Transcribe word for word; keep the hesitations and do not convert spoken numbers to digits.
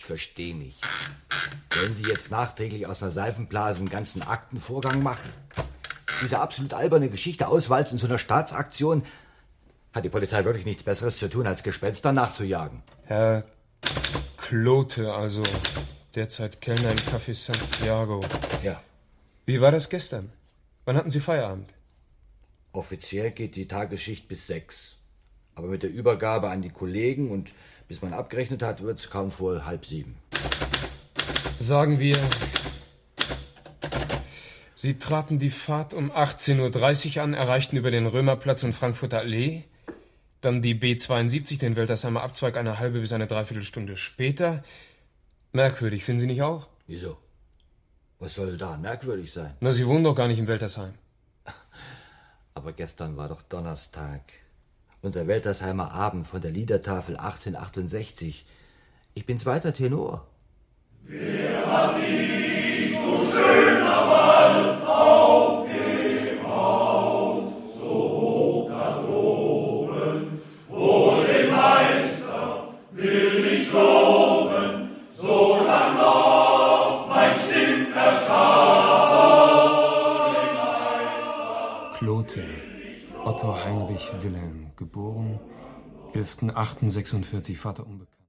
Ich verstehe nicht. Wollen Sie jetzt nachträglich aus einer Seifenblase einen ganzen Aktenvorgang machen? Diese absolut alberne Geschichte auswalzen in so einer Staatsaktion, hat die Polizei wirklich nichts Besseres zu tun, als Gespenster nachzujagen. Herr Klote, also derzeit Kellner im Café Santiago. Ja. Wie war das gestern? Wann hatten Sie Feierabend? Offiziell geht die Tagesschicht bis sechs. Aber mit der Übergabe an die Kollegen und bis man abgerechnet hat, wird es kaum vor halb sieben. Sagen wir, Sie traten die Fahrt um achtzehn Uhr dreißig an, erreichten über den Römerplatz und Frankfurter Allee, dann die B zweiundsiebzig, den Weltersheimer Abzweig, eine halbe bis eine Dreiviertelstunde später. Merkwürdig, finden Sie nicht auch? Wieso? Was soll da merkwürdig sein? Na, Sie wohnen doch gar nicht in Weltersheim. Aber gestern war doch Donnerstag. Unser Weltersheimer Abend von der Liedertafel achtzehnhundertachtundsechzig. Ich bin zweiter Tenor. Wer hat dich, so schöner Wald, aufgebaut, so hoch da droben? Wohl den Meister will ich loben, solang noch mein Stimm erschaut. Klote, Otto Heinrich Wilhelm, geboren elften achten sechsundvierzig, Vater unbekannt.